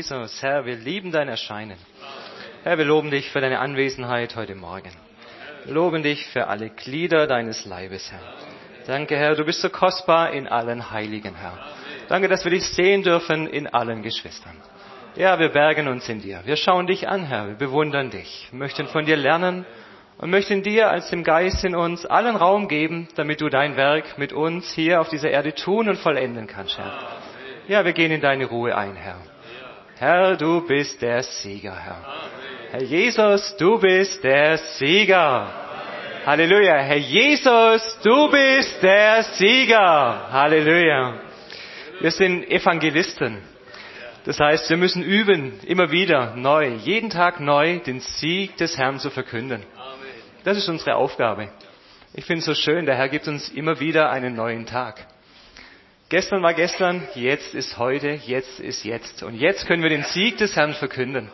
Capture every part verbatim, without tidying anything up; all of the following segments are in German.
Jesus, Herr, wir lieben dein Erscheinen. Herr, wir loben dich für deine Anwesenheit heute Morgen. Wir loben dich für alle Glieder deines Leibes, Herr. Danke, Herr, du bist so kostbar in allen Heiligen, Herr. Danke, dass wir dich sehen dürfen in allen Geschwistern. Ja, wir bergen uns in dir. Wir schauen dich an, Herr. Wir bewundern dich. Wir möchten von dir lernen und möchten dir als dem Geist in uns allen Raum geben, damit du dein Werk mit uns hier auf dieser Erde tun und vollenden kannst, Herr. Ja, wir gehen in deine Ruhe ein, Herr. Herr, du bist der Sieger, Herr. Herr Jesus, du bist der Sieger. Halleluja. Herr Jesus, du bist der Sieger. Halleluja. Wir sind Evangelisten. Das heißt, wir müssen üben, immer wieder neu, jeden Tag neu, den Sieg des Herrn zu verkünden. Das ist unsere Aufgabe. Ich finde es so schön, der Herr gibt uns immer wieder einen neuen Tag. Gestern war gestern, jetzt ist heute, jetzt ist jetzt. Und jetzt können wir den Sieg des Herrn verkünden.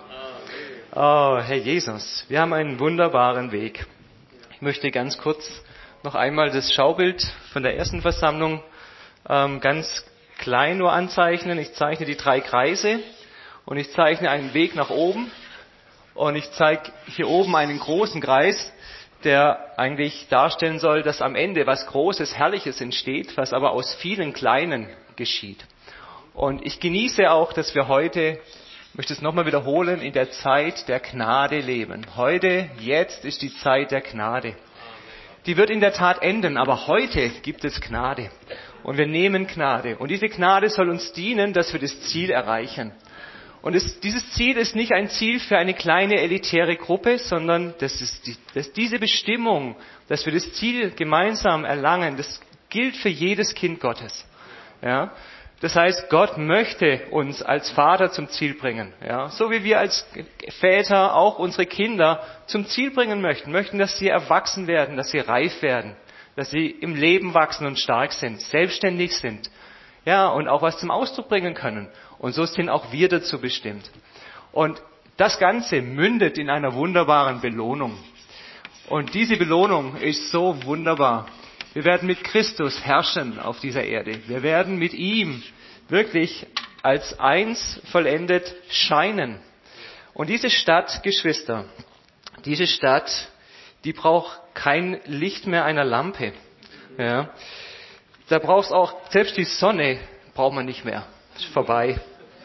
Oh, Herr Jesus, wir haben einen wunderbaren Weg. Ich möchte ganz kurz noch einmal das Schaubild von der ersten Versammlung ähm, ganz klein nur anzeichnen. Ich zeichne die drei Kreise und ich zeichne einen Weg nach oben. Und ich zeige hier oben einen großen Kreis, der eigentlich darstellen soll, dass am Ende was Großes, Herrliches entsteht, was aber aus vielen Kleinen geschieht. Und ich genieße auch, dass wir heute, ich möchte es nochmal wiederholen, in der Zeit der Gnade leben. Heute, jetzt ist die Zeit der Gnade. Die wird in der Tat enden, aber heute gibt es Gnade. Und wir nehmen Gnade. Und diese Gnade soll uns dienen, dass wir das Ziel erreichen. Und es, dieses Ziel ist nicht ein Ziel für eine kleine elitäre Gruppe, sondern das ist die, das, diese Bestimmung, dass wir das Ziel gemeinsam erlangen, das gilt für jedes Kind Gottes. Ja? Das heißt, Gott möchte uns als Vater zum Ziel bringen. Ja? So wie wir als Väter auch unsere Kinder zum Ziel bringen möchten, möchten, dass sie erwachsen werden, dass sie reif werden, dass sie im Leben wachsen und stark sind, selbstständig sind. Ja, und auch was zum Ausdruck bringen können. Und so sind auch wir dazu bestimmt. Und das Ganze mündet in einer wunderbaren Belohnung. Und diese Belohnung ist so wunderbar. Wir werden mit Christus herrschen auf dieser Erde. Wir werden mit ihm wirklich als eins vollendet scheinen. Und diese Stadt, Geschwister, diese Stadt, die braucht kein Licht mehr einer Lampe. Ja. Da brauchst auch, selbst die Sonne braucht man nicht mehr. Ist vorbei.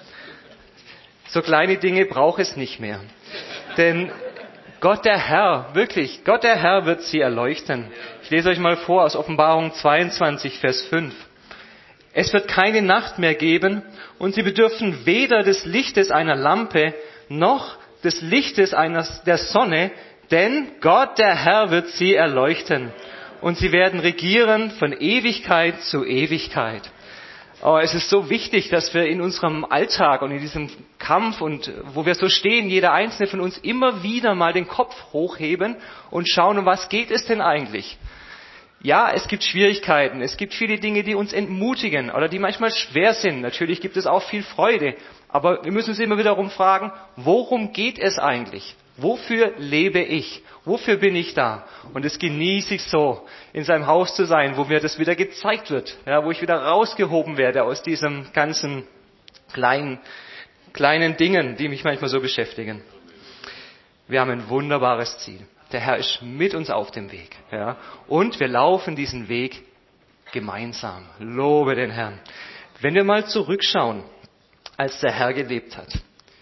So kleine Dinge braucht es nicht mehr. Denn Gott der Herr, wirklich, Gott der Herr wird sie erleuchten. Ich lese euch mal vor aus Offenbarung zweiundzwanzig, Vers fünf. Es wird keine Nacht mehr geben und sie bedürfen weder des Lichtes einer Lampe noch des Lichtes einer, der Sonne, denn Gott der Herr wird sie erleuchten. Und sie werden regieren von Ewigkeit zu Ewigkeit. Oh, es ist so wichtig, dass wir in unserem Alltag und in diesem Kampf und wo wir so stehen, jeder einzelne von uns immer wieder mal den Kopf hochheben und schauen, um was geht es denn eigentlich? Ja, es gibt Schwierigkeiten, es gibt viele Dinge, die uns entmutigen oder die manchmal schwer sind. Natürlich gibt es auch viel Freude, aber wir müssen uns immer wiederum fragen, worum geht es eigentlich? Wofür lebe ich? Wofür bin ich da? Und das genieße ich so, in seinem Haus zu sein, wo mir das wieder gezeigt wird, ja, wo ich wieder rausgehoben werde aus diesen ganzen kleinen, kleinen Dingen, die mich manchmal so beschäftigen. Wir haben ein wunderbares Ziel. Der Herr ist mit uns auf dem Weg, ja, und wir laufen diesen Weg gemeinsam. Lobe den Herrn. Wenn wir mal zurückschauen, als der Herr gelebt hat.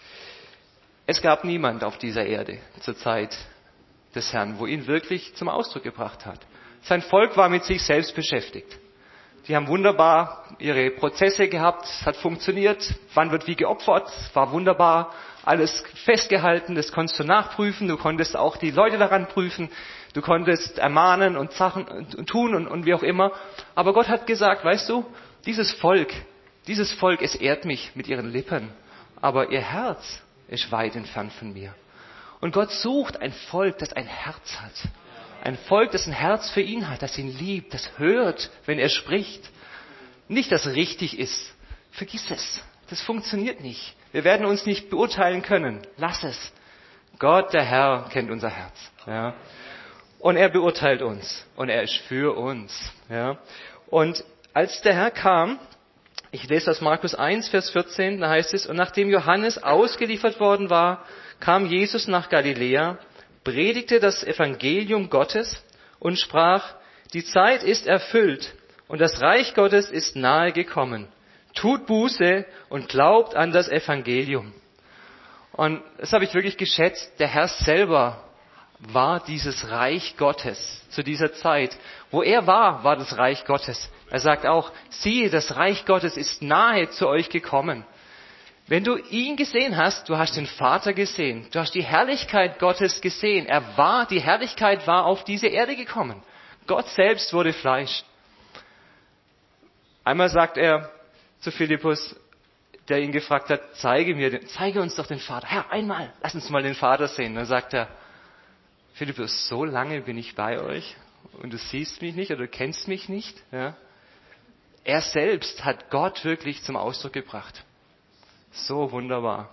Es gab niemand auf dieser Erde zur Zeit des Herrn, wo ihn wirklich zum Ausdruck gebracht hat. Sein Volk war mit sich selbst beschäftigt. Die haben wunderbar ihre Prozesse gehabt, es hat funktioniert, wann wird wie geopfert, war wunderbar, alles festgehalten, das konntest du nachprüfen, du konntest auch die Leute daran prüfen, du konntest ermahnen und Sachen und tun und, und wie auch immer. Aber Gott hat gesagt, weißt du, dieses Volk, dieses Volk, es ehrt mich mit ihren Lippen, aber ihr Herz ist weit entfernt von mir. Und Gott sucht ein Volk, das ein Herz hat. Ein Volk, das ein Herz für ihn hat, das ihn liebt, das hört, wenn er spricht. Nicht, dass richtig ist. Vergiss es. Das funktioniert nicht. Wir werden uns nicht beurteilen können. Lass es. Gott, der Herr, kennt unser Herz. Ja. Und er beurteilt uns. Und er ist für uns. Ja. Und als der Herr kam, Ich lese aus Markus eins, Vers vierzehn, da heißt es, und nachdem Johannes ausgeliefert worden war, kam Jesus nach Galiläa, predigte das Evangelium Gottes und sprach, die Zeit ist erfüllt und das Reich Gottes ist nahe gekommen. Tut Buße und glaubt an das Evangelium. Und das habe ich wirklich geschätzt. Der Herr selber war dieses Reich Gottes zu dieser Zeit. Wo er war, war das Reich Gottes. Er sagt auch, siehe, das Reich Gottes ist nahe zu euch gekommen. Wenn du ihn gesehen hast, du hast den Vater gesehen, du hast die Herrlichkeit Gottes gesehen. Er war, die Herrlichkeit war auf diese Erde gekommen. Gott selbst wurde Fleisch. Einmal sagt er zu Philippus, der ihn gefragt hat, zeige mir, zeige uns doch den Vater. Herr, einmal, lass uns mal den Vater sehen. Dann sagt er, Philippus, so lange bin ich bei euch und du siehst mich nicht oder du kennst mich nicht. Ja? Er selbst hat Gott wirklich zum Ausdruck gebracht. So wunderbar.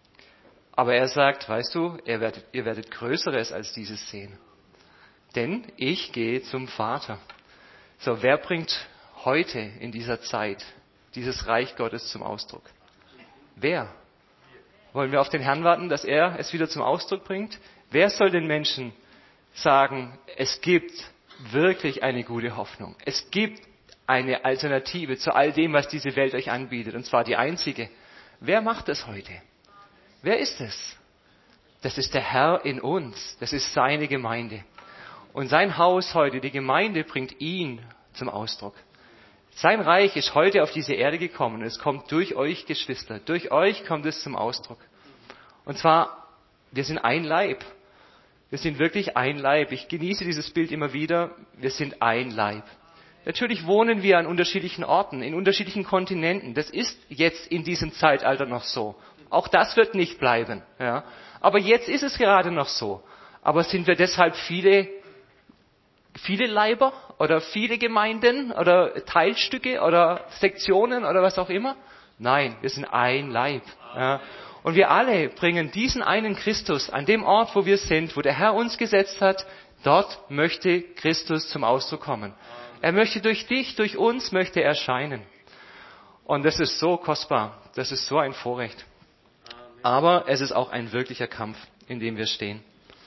Aber er sagt, weißt du, ihr werdet, ihr werdet Größeres als dieses sehen. Denn ich gehe zum Vater. So, wer bringt heute in dieser Zeit dieses Reich Gottes zum Ausdruck? Wer? Wollen wir auf den Herrn warten, dass er es wieder zum Ausdruck bringt? Wer soll den Menschen sagen, es gibt wirklich eine gute Hoffnung. Es gibt eine Alternative zu all dem, was diese Welt euch anbietet. Und zwar die einzige. Wer macht es heute? Wer ist es? Das ist der Herr in uns. Das ist seine Gemeinde. Und sein Haus heute, die Gemeinde, bringt ihn zum Ausdruck. Sein Reich ist heute auf diese Erde gekommen und es kommt durch euch, Geschwister. Durch euch kommt es zum Ausdruck. Und zwar, wir sind ein Leib. Wir sind wirklich ein Leib. Ich genieße dieses Bild immer wieder. Wir sind ein Leib. Natürlich wohnen wir an unterschiedlichen Orten, in unterschiedlichen Kontinenten. Das ist jetzt in diesem Zeitalter noch so. Auch das wird nicht bleiben. Ja. Aber jetzt ist es gerade noch so. Aber sind wir deshalb viele, viele Leiber oder viele Gemeinden oder Teilstücke oder Sektionen oder was auch immer? Nein, wir sind ein Leib. Ja. Und wir alle bringen diesen einen Christus an dem Ort, wo wir sind, wo der Herr uns gesetzt hat. Dort möchte Christus zum Ausdruck kommen. Er möchte durch dich, durch uns möchte er erscheinen. Und das ist so kostbar. Das ist so ein Vorrecht. Aber es ist auch ein wirklicher Kampf, in dem wir stehen.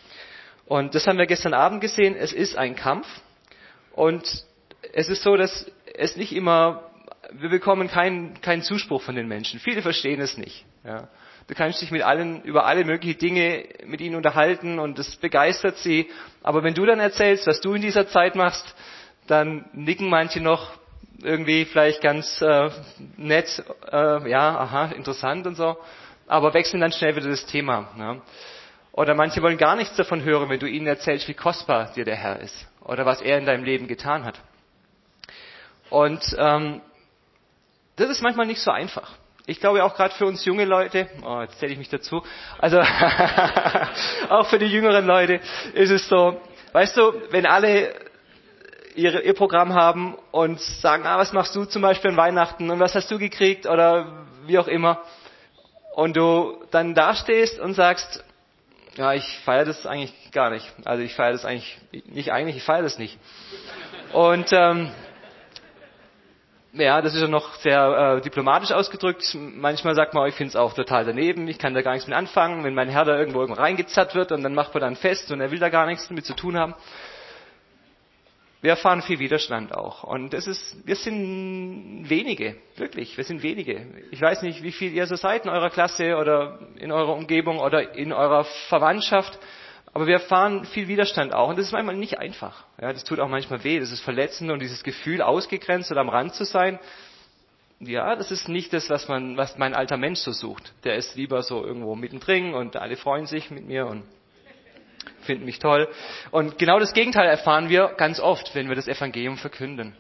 Und das haben wir gestern Abend gesehen. Es ist ein Kampf. Und es ist so, dass es nicht immer, wir bekommen keinen, keinen Zuspruch von den Menschen. Viele verstehen es nicht. Ja. Du kannst dich mit allen, über alle möglichen Dinge mit ihnen unterhalten und das begeistert sie. Aber wenn du dann erzählst, was du in dieser Zeit machst, dann nicken manche noch irgendwie vielleicht ganz äh, nett, äh, ja, aha, interessant und so, aber wechseln dann schnell wieder das Thema. Ja. Oder manche wollen gar nichts davon hören, wenn du ihnen erzählst, wie kostbar dir der Herr ist oder was er in deinem Leben getan hat. Und ähm, das ist manchmal nicht so einfach. Ich glaube auch gerade für uns junge Leute, oh, jetzt zähle ich mich dazu, also auch für die jüngeren Leute ist es so, weißt du, wenn alle Ihre, ihr Programm haben und sagen, ah, was machst du zum Beispiel an Weihnachten und was hast du gekriegt oder wie auch immer. Und du dann dastehst und sagst, ja, ich feiere das eigentlich gar nicht. Also ich feiere das eigentlich, nicht eigentlich, ich feiere das nicht. Und ähm, ja, das ist ja noch sehr äh, diplomatisch ausgedrückt. Manchmal sagt man, ich finde es auch total daneben, ich kann da gar nichts mit anfangen, wenn mein Herr da irgendwo, irgendwo reingezerrt wird und dann macht man dann fest und er will da gar nichts damit zu tun haben. Wir erfahren viel Widerstand auch. Und es ist, wir sind wenige, wirklich, wir sind wenige. Ich weiß nicht, wie viel ihr so seid in eurer Klasse oder in eurer Umgebung oder in eurer Verwandtschaft, aber wir erfahren viel Widerstand auch. Und das ist manchmal nicht einfach. Ja, das tut auch manchmal weh, das ist verletzend und dieses Gefühl, ausgegrenzt oder am Rand zu sein, ja, das ist nicht das, was man, was mein alter Mensch so sucht. Der ist lieber so irgendwo mittendrin und alle freuen sich mit mir und finden mich toll. Und genau das Gegenteil erfahren wir ganz oft, wenn wir das Evangelium verkünden.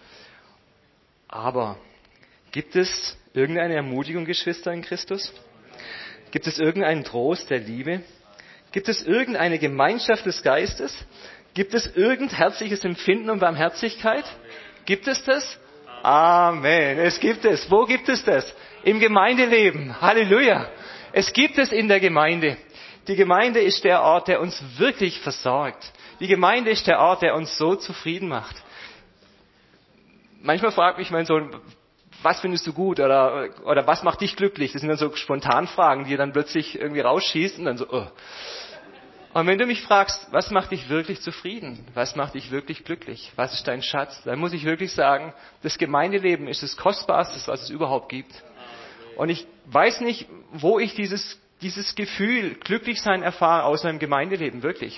Aber gibt es irgendeine Ermutigung, Geschwister in Christus? Gibt es irgendeinen Trost der Liebe? Gibt es irgendeine Gemeinschaft des Geistes? Gibt es irgendein herzliches Empfinden und Barmherzigkeit? Gibt es das? Amen. Es gibt es. Wo gibt es das? Im Gemeindeleben. Halleluja. Es gibt es in der Gemeinde. Die Gemeinde ist der Ort, der uns wirklich versorgt. Die Gemeinde ist der Ort, der uns so zufrieden macht. Manchmal fragt mich mein Sohn, was findest du gut oder, oder was macht dich glücklich? Das sind dann so Spontanfragen, die dann plötzlich irgendwie rausschießen und dann so, oh. Und wenn du mich fragst, was macht dich wirklich zufrieden? Was macht dich wirklich glücklich? Was ist dein Schatz? Dann muss ich wirklich sagen, das Gemeindeleben ist das Kostbarste, was es überhaupt gibt. Und ich weiß nicht, wo ich dieses, dieses Gefühl, glücklich sein erfahre, außer im Gemeindeleben, wirklich.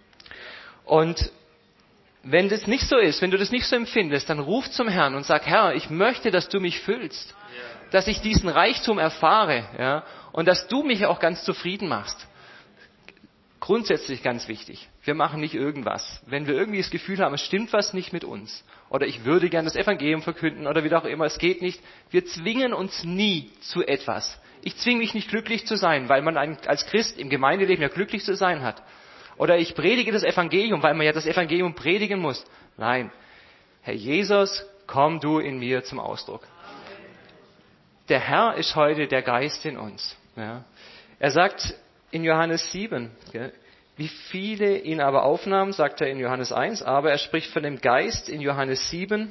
Und wenn das nicht so ist, wenn du das nicht so empfindest, dann ruf zum Herrn und sag, Herr, ich möchte, dass du mich füllst, dass ich diesen Reichtum erfahre, ja, und dass du mich auch ganz zufrieden machst. Grundsätzlich ganz wichtig. Wir machen nicht irgendwas. Wenn wir irgendwie das Gefühl haben, es stimmt was nicht mit uns, oder ich würde gerne das Evangelium verkünden, oder wie auch immer, es geht nicht. Wir zwingen uns nie zu etwas. Ich zwinge mich nicht glücklich zu sein, weil man als Christ im Gemeindeleben ja glücklich zu sein hat. Oder ich predige das Evangelium, weil man ja das Evangelium predigen muss. Nein. Herr Jesus, komm du in mir zum Ausdruck. Der Herr ist heute der Geist in uns. Ja. Er sagt in Johannes sieben, ja, wie viele ihn aber aufnahmen, sagt er in Johannes eins, aber er spricht von dem Geist in Johannes sieben.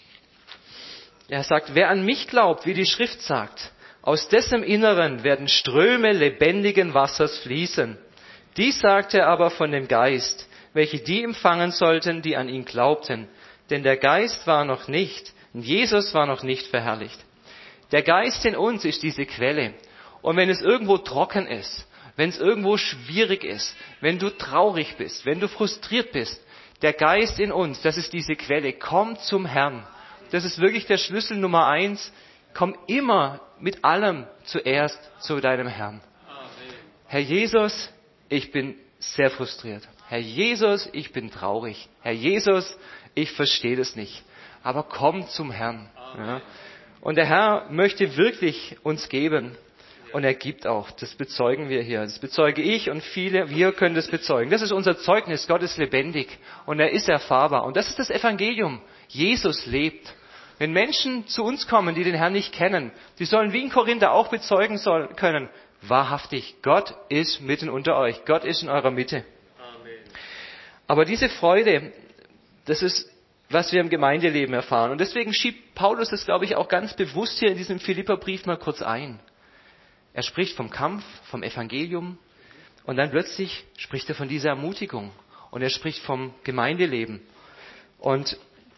Er sagt, wer an mich glaubt, wie die Schrift sagt, aus dessen Inneren werden Ströme lebendigen Wassers fließen. Dies sagte er aber von dem Geist, welche die empfangen sollten, die an ihn glaubten. Denn der Geist war noch nicht, Jesus war noch nicht verherrlicht. Der Geist in uns ist diese Quelle. Und wenn es irgendwo trocken ist, wenn es irgendwo schwierig ist, wenn du traurig bist, wenn du frustriert bist, der Geist in uns, das ist diese Quelle. Komm zum Herrn. Das ist wirklich der Schlüssel Nummer eins. Komm immer mit allem zuerst zu deinem Herrn. Herr Jesus, ich bin sehr frustriert. Herr Jesus, ich bin traurig. Herr Jesus, ich verstehe das nicht. Aber komm zum Herrn. Ja. Und der Herr möchte wirklich uns geben. Und er gibt auch. Das bezeugen wir hier. Das bezeuge ich und viele, wir können das bezeugen. Das ist unser Zeugnis. Gott ist lebendig und er ist erfahrbar. Und das ist das Evangelium. Jesus lebt. Wenn Menschen zu uns kommen, die den Herrn nicht kennen, die sollen wie in Korinther auch bezeugen soll, können, wahrhaftig, Gott ist mitten unter euch. Gott ist in eurer Mitte. Amen. Aber diese Freude, das ist, was wir im Gemeindeleben erfahren. Und deswegen schiebt Paulus das, glaube ich, auch ganz bewusst hier in diesem Philipperbrief mal kurz ein. Er spricht vom Kampf, vom Evangelium und dann plötzlich spricht er von dieser Ermutigung und er spricht vom Gemeindeleben. Und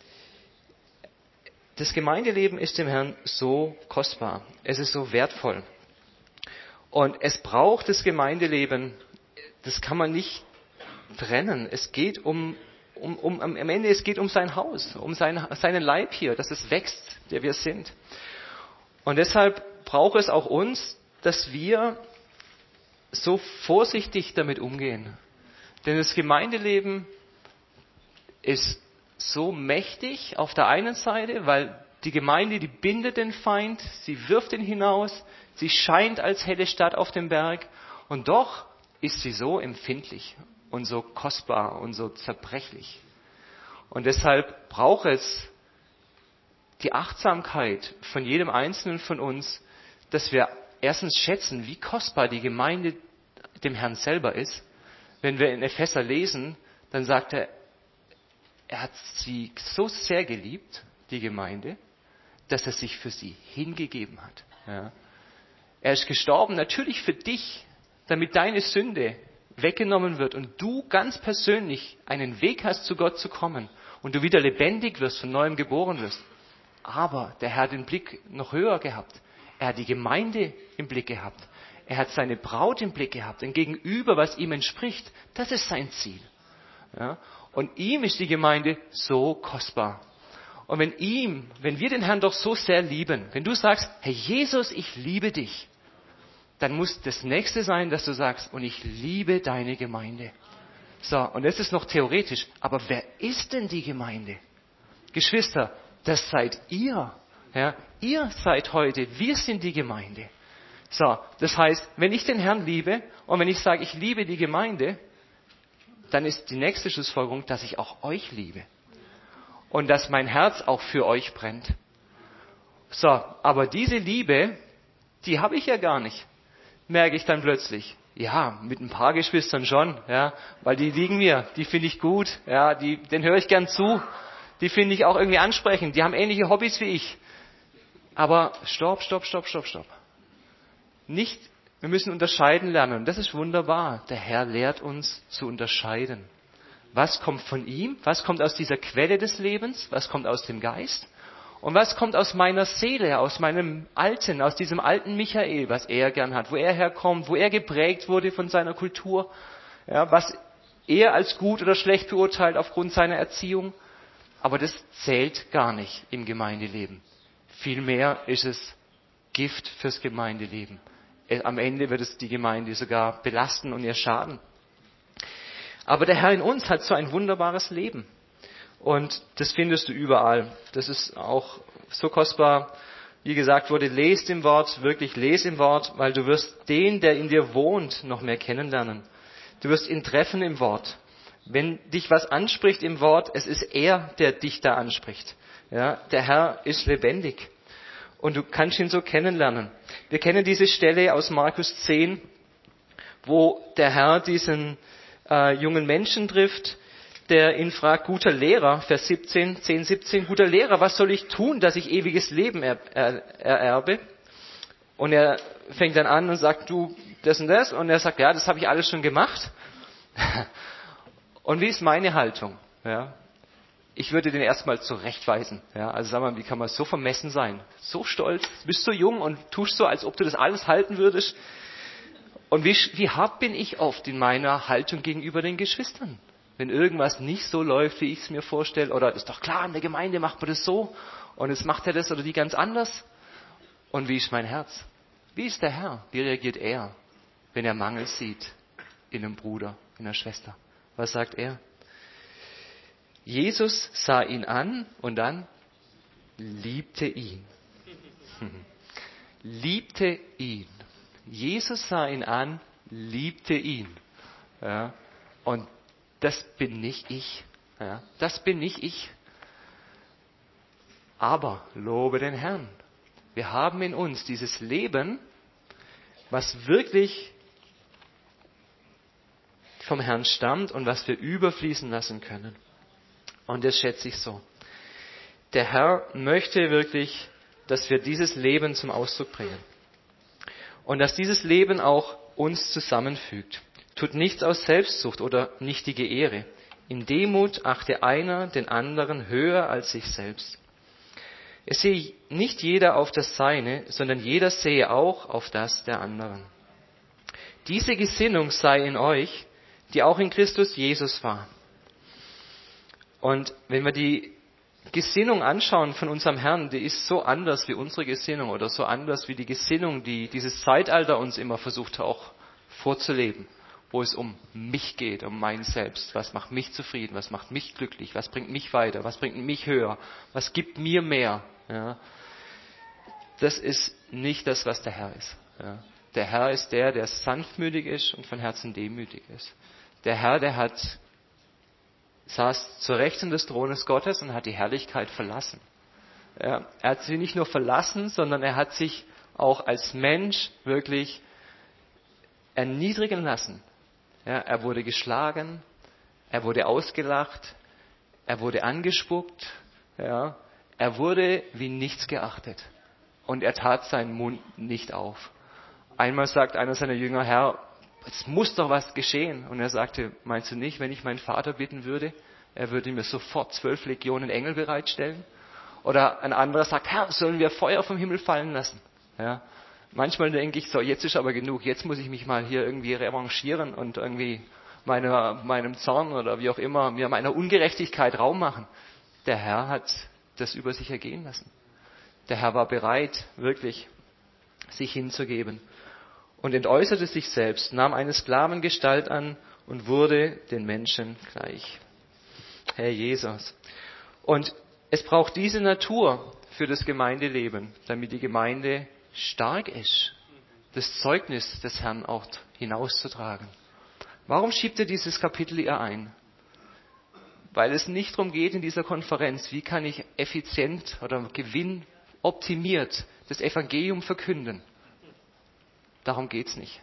das Gemeindeleben ist dem Herrn so kostbar, es ist so wertvoll. Und es braucht das Gemeindeleben, das kann man nicht trennen. Es geht um, um, um am Ende, es geht um sein Haus, um sein, seinen Leib hier, dass es wächst, der wir sind. Und deshalb braucht es auch uns, dass wir so vorsichtig damit umgehen. Denn das Gemeindeleben ist so mächtig auf der einen Seite, weil die Gemeinde, die bindet den Feind, sie wirft ihn hinaus, sie scheint als helle Stadt auf dem Berg und doch ist sie so empfindlich und so kostbar und so zerbrechlich. Und deshalb braucht es die Achtsamkeit von jedem Einzelnen von uns, dass wir erstens schätzen, wie kostbar die Gemeinde dem Herrn selber ist. Wenn wir in Epheser lesen, dann sagt er, er hat sie so sehr geliebt, die Gemeinde, dass er sich für sie hingegeben hat. Ja. Er ist gestorben, natürlich für dich, damit deine Sünde weggenommen wird und du ganz persönlich einen Weg hast, zu Gott zu kommen und du wieder lebendig wirst, von neuem geboren wirst. Aber der Herr hat den Blick noch höher gehabt. Er hat die Gemeinde im Blick gehabt. Er hat seine Braut im Blick gehabt. Ein Gegenüber, was ihm entspricht. Das ist sein Ziel. Ja? Und ihm ist die Gemeinde so kostbar. Und wenn ihm, wenn wir den Herrn doch so sehr lieben, wenn du sagst, Herr Jesus, ich liebe dich, dann muss das Nächste sein, dass du sagst, und ich liebe deine Gemeinde. So, und das ist noch theoretisch. Aber wer ist denn die Gemeinde? Geschwister, das seid ihr. Ja, ihr seid heute, wir sind die Gemeinde. So, das heißt, wenn ich den Herrn liebe und wenn ich sage, ich liebe die Gemeinde, dann ist die nächste Schlussfolgerung, dass ich auch euch liebe. Und dass mein Herz auch für euch brennt. So, aber diese Liebe, die habe ich ja gar nicht, merke ich dann plötzlich. Ja, mit ein paar Geschwistern schon, ja, weil die liegen mir, die finde ich gut, ja, die, den höre ich gern zu, die finde ich auch irgendwie ansprechend, die haben ähnliche Hobbys wie ich. Aber stopp, stopp, stopp, stopp, stopp. Nicht, wir müssen unterscheiden lernen. Das ist wunderbar. Der Herr lehrt uns zu unterscheiden. Was kommt von ihm? Was kommt aus dieser Quelle des Lebens? Was kommt aus dem Geist? Und was kommt aus meiner Seele, aus meinem Alten, aus diesem alten Michael, was er gern hat, wo er herkommt, wo er geprägt wurde von seiner Kultur, ja, was er als gut oder schlecht beurteilt aufgrund seiner Erziehung. Aber das zählt gar nicht im Gemeindeleben. Vielmehr ist es Gift fürs Gemeindeleben. Am Ende wird es die Gemeinde sogar belasten und ihr schaden. Aber der Herr in uns hat so ein wunderbares Leben. Und das findest du überall. Das ist auch so kostbar. Wie gesagt wurde, lest im Wort, wirklich lest im Wort, weil du wirst den, der in dir wohnt, noch mehr kennenlernen. Du wirst ihn treffen im Wort. Wenn dich was anspricht im Wort, es ist er, der dich da anspricht. Ja, der Herr ist lebendig. Und du kannst ihn so kennenlernen. Wir kennen diese Stelle aus Markus zehn, wo der Herr diesen äh, jungen Menschen trifft, der ihn fragt, guter Lehrer, Vers siebzehn, zehn, siebzehn, guter Lehrer, was soll ich tun, dass ich ewiges Leben er, er, ererbe? Und er fängt dann an und sagt, du, das und das. Und er sagt, ja, das habe ich alles schon gemacht. Und wie ist meine Haltung? Ja, ich würde den erstmal zurechtweisen. Ja, also sag mal, wie kann man so vermessen sein? So stolz, bist so jung und tust so, als ob du das alles halten würdest. Und wie, wie hart bin ich oft in meiner Haltung gegenüber den Geschwistern? Wenn irgendwas nicht so läuft, wie ich es mir vorstelle, oder das ist doch klar, in der Gemeinde macht man das so, und jetzt macht er das oder die ganz anders. Und wie ist mein Herz? Wie ist der Herr? Wie reagiert er, wenn er Mangel sieht in einem Bruder, in einer Schwester? Was sagt er? Jesus sah ihn an und dann liebte ihn. Liebte ihn. Jesus sah ihn an, liebte ihn. Ja, und das bin nicht ich. Ja, das bin nicht ich. Aber lobe den Herrn. Wir haben in uns dieses Leben, was wirklich vom Herrn stammt und was wir überfließen lassen können. Und das schätze ich so. Der Herr möchte wirklich, dass wir dieses Leben zum Ausdruck bringen. Und dass dieses Leben auch uns zusammenfügt. Tut nichts aus Selbstsucht oder nichtige Ehre. In Demut achte einer den anderen höher als sich selbst. Es sehe nicht jeder auf das Seine, sondern jeder sehe auch auf das der anderen. Diese Gesinnung sei in euch, die auch in Christus Jesus war. Und wenn wir die Gesinnung anschauen von unserem Herrn, die ist so anders wie unsere Gesinnung oder so anders wie die Gesinnung, die dieses Zeitalter uns immer versucht auch vorzuleben, wo es um mich geht, um mein Selbst. Was macht mich zufrieden? Was macht mich glücklich? Was bringt mich weiter? Was bringt mich höher? Was gibt mir mehr? Ja. Das ist nicht das, was der Herr ist. Ja. Der Herr ist der, der sanftmütig ist und von Herzen demütig ist. Der Herr, der hat saß zur Rechten des Thrones Gottes und hat die Herrlichkeit verlassen. Ja, er hat sie nicht nur verlassen, sondern er hat sich auch als Mensch wirklich erniedrigen lassen. Ja, er wurde geschlagen, er wurde ausgelacht, er wurde angespuckt, ja, er wurde wie nichts geachtet. Und er tat seinen Mund nicht auf. Einmal sagt einer seiner Jünger, Herr, es muss doch was geschehen. Und er sagte, meinst du nicht, wenn ich meinen Vater bitten würde, er würde mir sofort zwölf Legionen Engel bereitstellen? Oder ein anderer sagt, Herr, sollen wir Feuer vom Himmel fallen lassen? Ja. Manchmal denke ich so, jetzt ist aber genug, jetzt muss ich mich mal hier irgendwie revanchieren und irgendwie meiner, meinem Zorn oder wie auch immer, mir meiner Ungerechtigkeit Raum machen. Der Herr hat das über sich ergehen lassen. Der Herr war bereit, wirklich sich hinzugeben. Und entäußerte sich selbst, nahm eine Sklavengestalt an und wurde den Menschen gleich. Herr Jesus. Und es braucht diese Natur für das Gemeindeleben, damit die Gemeinde stark ist, das Zeugnis des Herrn auch hinauszutragen. Warum schiebt er dieses Kapitel hier ein? Weil es nicht darum geht in dieser Konferenz, wie kann ich effizient oder gewinnoptimiert das Evangelium verkünden. Darum geht's nicht.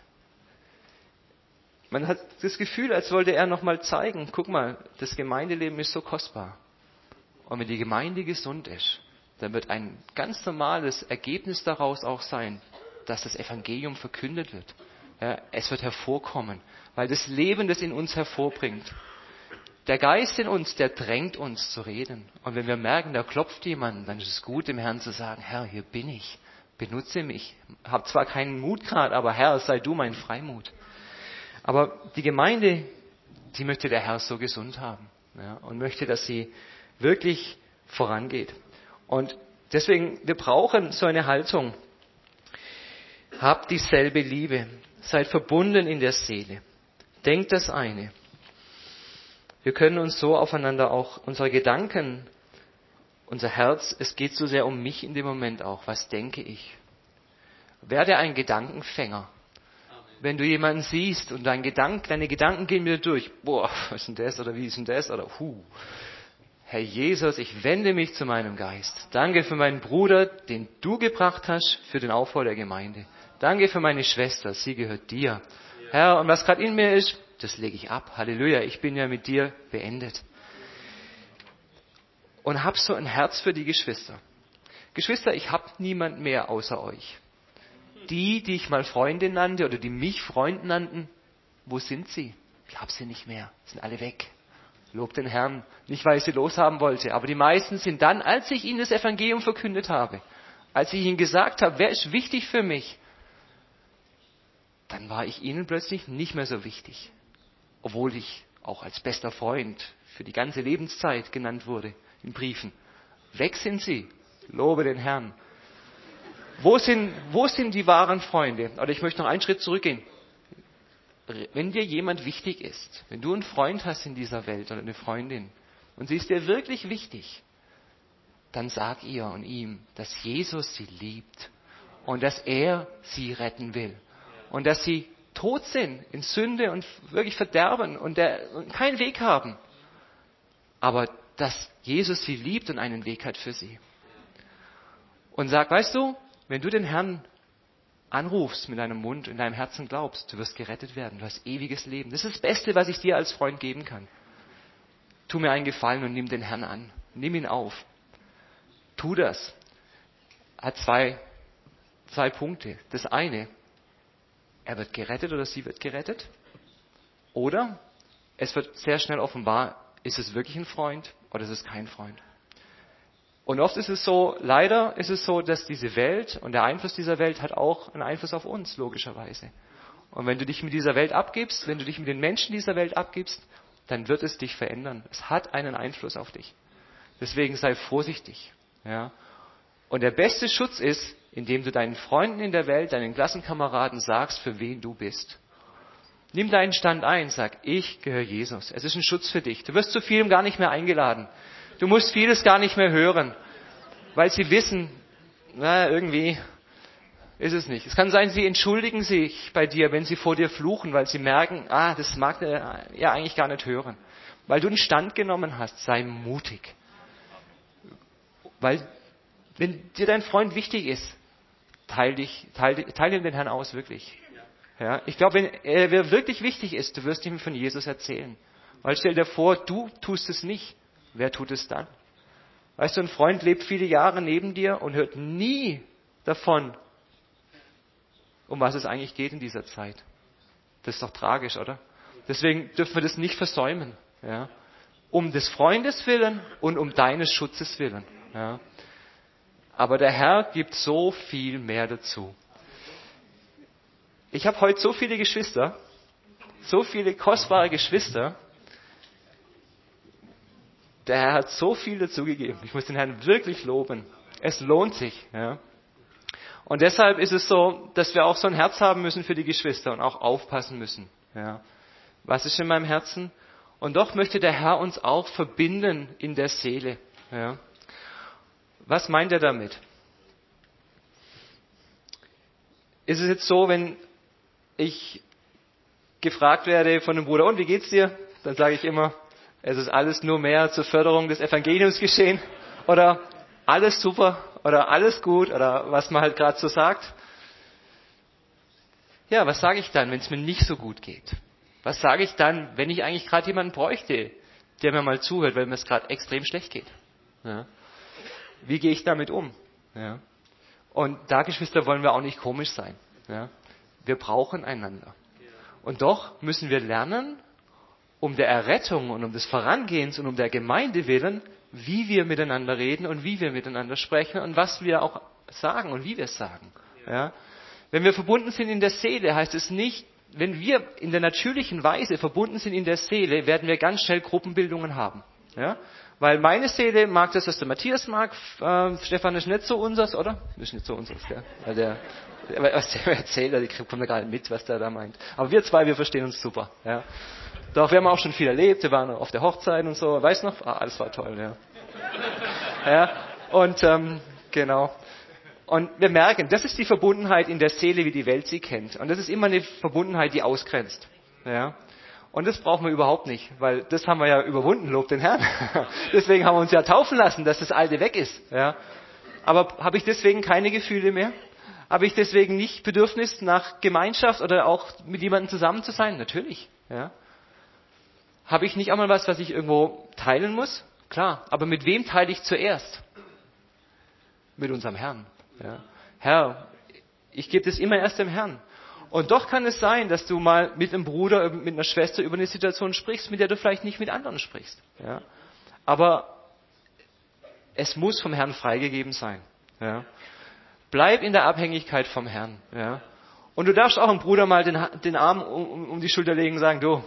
Man hat das Gefühl, als wollte er nochmal zeigen, guck mal, das Gemeindeleben ist so kostbar. Und wenn die Gemeinde gesund ist, dann wird ein ganz normales Ergebnis daraus auch sein, dass das Evangelium verkündet wird. Ja, es wird hervorkommen, weil das Leben das in uns hervorbringt. Der Geist in uns, der drängt uns zu reden. Und wenn wir merken, da klopft jemand, dann ist es gut, dem Herrn zu sagen, Herr, hier bin ich, benutze mich. Hab zwar keinen Mut gerade, aber Herr, sei du mein Freimut. Aber die Gemeinde, die möchte der Herr so gesund haben, ja, und möchte, dass sie wirklich vorangeht. Und deswegen, wir brauchen so eine Haltung. Habt dieselbe Liebe, seid verbunden in der Seele, denkt das eine. Wir können uns so aufeinander auch, unsere Gedanken, unser Herz, es geht so sehr um mich in dem Moment auch. Was denke ich? Werde ein Gedankenfänger. Wenn du jemanden siehst und dein Gedank, deine Gedanken gehen wieder durch. Boah, was ist denn das oder wie ist denn das oder hu. Herr Jesus, ich wende mich zu meinem Geist. Danke für meinen Bruder, den du gebracht hast, für den Aufbau der Gemeinde. Danke für meine Schwester, sie gehört dir. Herr, und was gerade in mir ist, das lege ich ab. Halleluja, ich bin ja mit dir beendet. Und hab so ein Herz für die Geschwister. Geschwister, ich habe niemand mehr außer euch. Die, die ich mal Freunde nannte oder die mich Freund nannten, wo sind sie? Ich habe sie nicht mehr, sind alle weg. Lob den Herrn, nicht weil ich sie loshaben wollte, aber die meisten sind dann, als ich ihnen das Evangelium verkündet habe, als ich ihnen gesagt habe, wer ist wichtig für mich, dann war ich ihnen plötzlich nicht mehr so wichtig. Obwohl ich auch als bester Freund für die ganze Lebenszeit genannt wurde in Briefen. Weg sind sie. Lobe den Herrn. Wo sind, wo sind die wahren Freunde? Oder ich möchte noch einen Schritt zurückgehen. Wenn dir jemand wichtig ist, wenn du einen Freund hast in dieser Welt oder eine Freundin und sie ist dir wirklich wichtig, dann sag ihr und ihm, dass Jesus sie liebt und dass er sie retten will und dass sie tot sind in Sünde und wirklich Verderben und, der, und keinen Weg haben. Aber dass Jesus sie liebt und einen Weg hat für sie. Und sag, weißt du, wenn du den Herrn anrufst mit deinem Mund, in deinem Herzen glaubst, du wirst gerettet werden, du hast ewiges Leben. Das ist das Beste, was ich dir als Freund geben kann. Tu mir einen Gefallen und nimm den Herrn an. Nimm ihn auf. Tu das. Hat zwei, zwei Punkte. Das eine, er wird gerettet oder sie wird gerettet. Oder es wird sehr schnell offenbar, ist es wirklich ein Freund oder ist es kein Freund. Und oft ist es so, leider ist es so, dass diese Welt und der Einfluss dieser Welt hat auch einen Einfluss auf uns, logischerweise. Und wenn du dich mit dieser Welt abgibst, wenn du dich mit den Menschen dieser Welt abgibst, dann wird es dich verändern. Es hat einen Einfluss auf dich. Deswegen sei vorsichtig. Ja. Und der beste Schutz ist, indem du deinen Freunden in der Welt, deinen Klassenkameraden sagst, für wen du bist. Nimm deinen Stand ein, sag, ich gehöre Jesus. Es ist ein Schutz für dich. Du wirst zu vielem gar nicht mehr eingeladen. Du musst vieles gar nicht mehr hören, weil sie wissen, na, irgendwie ist es nicht. Es kann sein, sie entschuldigen sich bei dir, wenn sie vor dir fluchen, weil sie merken, ah, das mag der ja eigentlich gar nicht hören. Weil du einen Stand genommen hast, sei mutig. Weil, wenn dir dein Freund wichtig ist, teil dich, teil, teil ihm den Herrn aus, wirklich. Ja, ich glaube, wenn er wirklich wichtig ist, du wirst ihm von Jesus erzählen. Weil stell dir vor, du tust es nicht. Wer tut es dann? Weißt du, ein Freund lebt viele Jahre neben dir und hört nie davon, um was es eigentlich geht in dieser Zeit. Das ist doch tragisch, oder? Deswegen dürfen wir das nicht versäumen. Ja? Um des Freundes willen und um deines Schutzes willen. Ja? Aber der Herr gibt so viel mehr dazu. Ich habe heute so viele Geschwister, so viele kostbare Geschwister. Der Herr hat so viel dazu gegeben. Ich muss den Herrn wirklich loben. Es lohnt sich. Ja. Und deshalb ist es so, dass wir auch so ein Herz haben müssen für die Geschwister und auch aufpassen müssen. Ja. Was ist in meinem Herzen? Und doch möchte der Herr uns auch verbinden in der Seele. Ja. Was meint er damit? Ist es jetzt so, wenn ich gefragt werde von einem Bruder, und wie geht's dir? Dann sage ich immer, es ist alles nur mehr zur Förderung des Evangeliums geschehen oder alles super oder alles gut oder was man halt gerade so sagt. Ja, was sage ich dann, wenn es mir nicht so gut geht? Was sage ich dann, wenn ich eigentlich gerade jemanden bräuchte, der mir mal zuhört, weil mir es gerade extrem schlecht geht? Ja. Wie gehe ich damit um? Ja. Und da, Geschwister, wollen wir auch nicht komisch sein. Ja. Wir brauchen einander. Und doch müssen wir lernen, um der Errettung und um des Vorangehens und um der Gemeinde willen, wie wir miteinander reden und wie wir miteinander sprechen und was wir auch sagen und wie wir es sagen. Ja. Wenn wir verbunden sind in der Seele, heißt es nicht, wenn wir in der natürlichen Weise verbunden sind in der Seele, werden wir ganz schnell Gruppenbildungen haben. Ja. Weil meine Seele mag das, was der Matthias mag. Äh, Stefan ist nicht so unseres, oder? Ist nicht so unseres, gell? Weil der, was der erzählt, die kommt ja gar nicht mit, was der da meint. Aber wir zwei, wir verstehen uns super. Ja. Doch, wir haben auch schon viel erlebt. Wir waren auf der Hochzeit und so. Weißt du noch? Ah, alles war toll, ja. Ja. Und, ähm, genau. Und wir merken, das ist die Verbundenheit in der Seele, wie die Welt sie kennt. Und das ist immer eine Verbundenheit, die ausgrenzt. Ja. Und das brauchen wir überhaupt nicht, weil das haben wir ja überwunden, Lob den Herrn. Deswegen haben wir uns ja taufen lassen, dass das Alte weg ist. Ja. Aber habe ich deswegen keine Gefühle mehr? Habe ich deswegen nicht Bedürfnis nach Gemeinschaft oder auch mit jemandem zusammen zu sein? Natürlich. Ja. Habe ich nicht einmal was, was ich irgendwo teilen muss? Klar. Aber mit wem teile ich zuerst? Mit unserem Herrn. Ja. Herr, ich gebe das immer erst dem Herrn. Und doch kann es sein, dass du mal mit einem Bruder, mit einer Schwester über eine Situation sprichst, mit der du vielleicht nicht mit anderen sprichst. Ja. Aber es muss vom Herrn freigegeben sein. Ja. Bleib in der Abhängigkeit vom Herrn. Ja. Und du darfst auch einem Bruder mal den, den Arm um, um die Schulter legen und sagen, du,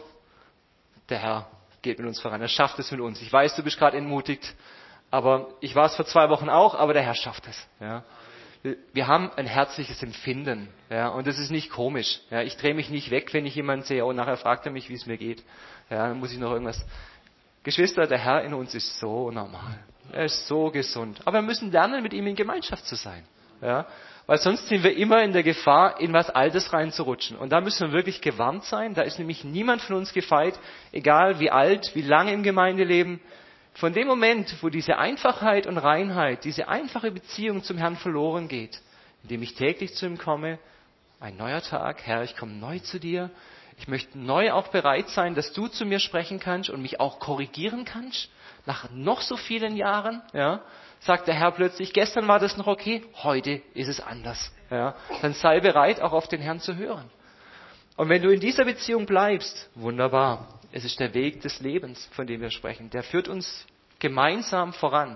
der Herr geht mit uns voran, er schafft es mit uns. Ich weiß, du bist gerade entmutigt, aber ich war es vor zwei Wochen auch, aber der Herr schafft es. Ja. Wir haben ein herzliches Empfinden, ja, und das ist nicht komisch. Ja, ich drehe mich nicht weg, wenn ich jemanden sehe, und nachher fragt er mich, wie es mir geht. Ja, dann muss ich noch irgendwas. Geschwister, der Herr in uns ist so normal. Er ist so gesund. Aber wir müssen lernen, mit ihm in Gemeinschaft zu sein. Ja, weil sonst sind wir immer in der Gefahr, in was Altes reinzurutschen. Und da müssen wir wirklich gewarnt sein. Da ist nämlich niemand von uns gefeit, egal wie alt, wie lange im Gemeindeleben. Von dem Moment, wo diese Einfachheit und Reinheit, diese einfache Beziehung zum Herrn verloren geht, indem ich täglich zu ihm komme, ein neuer Tag, Herr, ich komme neu zu dir. Ich möchte neu auch bereit sein, dass du zu mir sprechen kannst und mich auch korrigieren kannst. Nach noch so vielen Jahren, ja, sagt der Herr plötzlich, gestern war das noch okay, heute ist es anders. Ja, dann sei bereit, auch auf den Herrn zu hören. Und wenn du in dieser Beziehung bleibst, wunderbar. Es ist der Weg des Lebens, von dem wir sprechen. Der führt uns gemeinsam voran.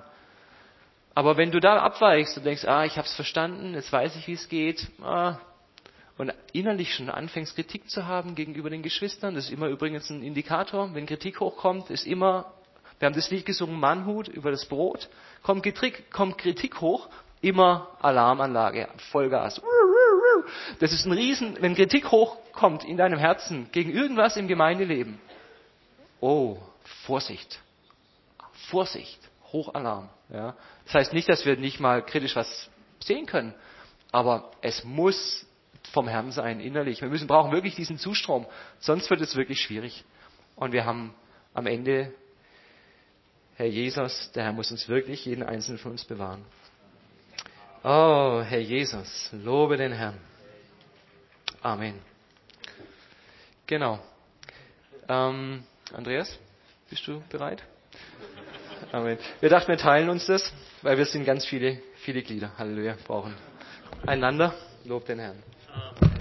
Aber wenn du da abweichst und denkst, ah, ich habe es verstanden, jetzt weiß ich, wie es geht, ah, und innerlich schon anfängst, Kritik zu haben gegenüber den Geschwistern, das ist immer übrigens ein Indikator, wenn Kritik hochkommt, ist immer, wir haben das Lied gesungen, Mannhut über das Brot, kommt Kritik, kommt Kritik hoch, immer Alarmanlage, Vollgas. Das ist ein Riesen, wenn Kritik hochkommt in deinem Herzen gegen irgendwas im Gemeindeleben, oh, Vorsicht, Vorsicht, Hochalarm. Ja. Das heißt nicht, dass wir nicht mal kritisch was sehen können, aber es muss vom Herrn sein, innerlich. Wir müssen, brauchen wirklich diesen Zustrom, sonst wird es wirklich schwierig. Und wir haben am Ende, Herr Jesus, der Herr muss uns wirklich, jeden Einzelnen von uns bewahren. Oh, Herr Jesus, lobe den Herrn. Amen. Genau. Ähm, Andreas, bist du bereit? Amen. Wir dachten, wir teilen uns das, weil wir sind ganz viele, viele Glieder. Halleluja, brauchen einander. Lob den Herrn.